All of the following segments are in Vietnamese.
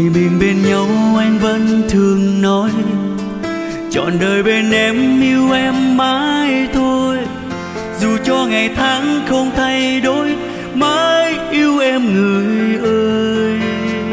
mình bên nhau anh vẫn thường nói trọn đời bên em, yêu em mãi thôi. Dù cho ngày tháng không thay đổi, mãi yêu em người ơi.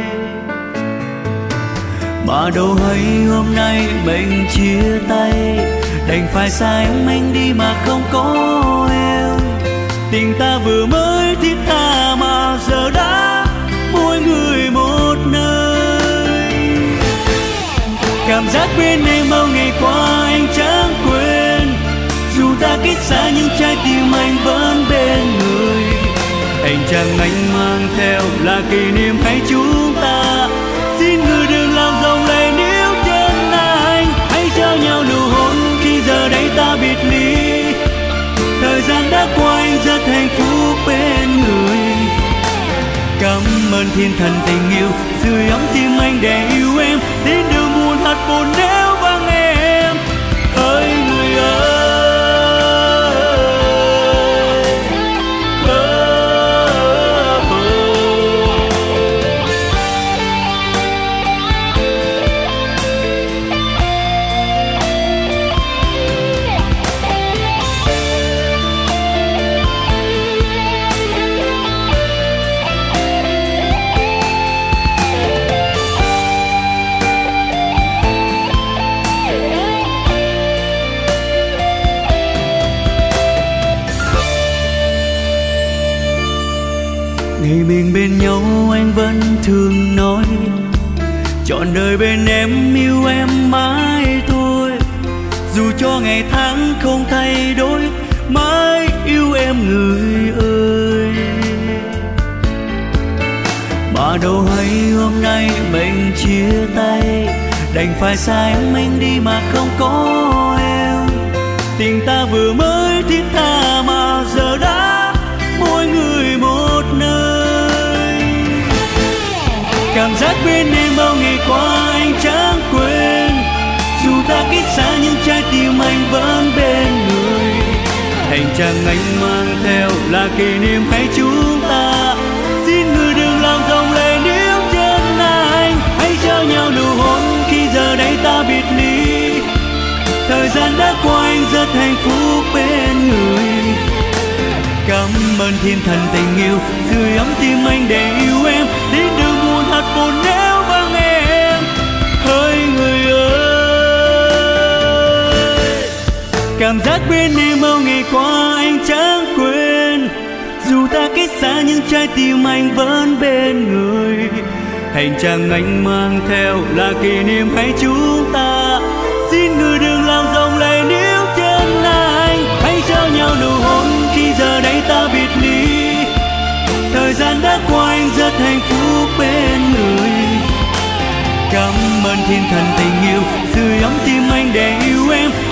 Mà đâu hay hôm nay mình chia tay, đành phải xa em anh đi mà không có em. Tình ta vừa mới thiết tha mà giờ đã mỗi người một nơi. Cảm giác bên em bao ngày qua anh chẳng quên. Dù ta cách xa nhưng trái tim anh vẫn bên người. Hành trang anh mang theo là kỷ niệm hay chúng ta. Xin người đừng làm dòng lệ níu chân anh. Hãy trao nhau nụ hôn khi giờ đây ta biệt ly. Thời gian đã qua anh rất hạnh phúc bên người. Cảm ơn thiên thần tình yêu sưởi ấm tim anh để yêu em. Đến đường buồn thật buồn nếu vắng em. Hỡi người ơi, ngày mình bên nhau anh vẫn thường nói trọn đời bên em, yêu em mãi thôi. Dù cho ngày tháng không thay đổi, mãi yêu em người ơi. Mà đâu hay hôm nay mình chia tay, đành phải xa em anh đi mà không có em. Tình ta vừa mới thiết tha mà giờ đã mỗi người một nơi. Cảm giác bên em bao ngày qua anh chẳng quên. Dù ta cách xa nhưng trái tim anh vẫn bên người. Hành trang anh mang theo là kỷ niệm hay chúng ta. Xin người đừng làm dòng lệ níu chân anh. Hãy trao nhau nụ hôn khi giờ đây ta biệt ly. Thời gian đã qua anh rất hạnh phúc bên người. Cảm ơn thiên thần tình yêu sưởi ấm tim anh để yêu em. Đến đường buồn thật buồn nếu vắng em. Hỡi người ơi, cảm giác bên em bao ngày qua anh chẳng quên. Dù ta cách xa nhưng trái tim anh vẫn bên người. Hành trang anh mang theo là kỷ niệm hay chúng ta. Xin người đừng làm dòng lệ níu chân anh. Hãy trao nhau nụ hôn khi giờ đây ta biệt ly. Thời gian đã qua anh rất hạnh phúc bên người. Cảm ơn thiên thần tình yêu sưởi ấm tim anh để yêu em.